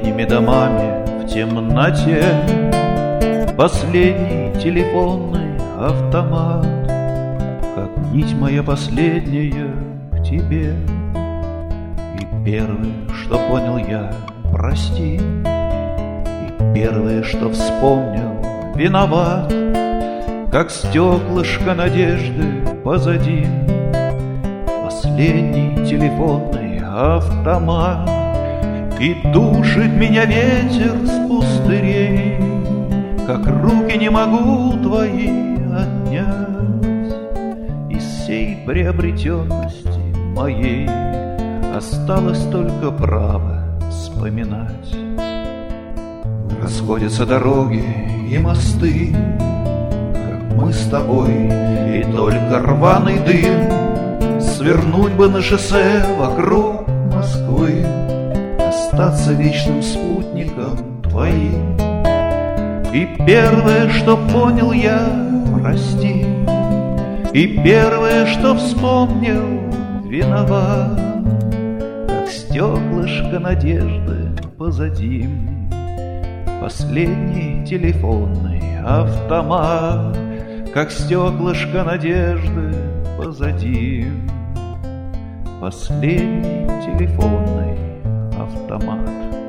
соседними домами в темноте последний телефонный автомат, как нить моя последняя к тебе. И первое, что понял я, прости, и первое, что вспомнил, виноват, как стеклышко надежды позади. Последний телефонный автомат, и душит меня ветер с пустырей, как руки не могу твои отнять. Из всей приобретенности моей осталось только право вспоминать. Расходятся дороги и мосты, как мы с тобой, и только рваный дым. Свернуть бы на шоссе вокруг Москвы, остаться вечным спутником твоим. И первое, что понял я, прости, и первое, что вспомнил, виноват, как стеклышко надежды позади. Последний телефонный автомат, как стеклышко надежды позади. Последний телефонный автомат.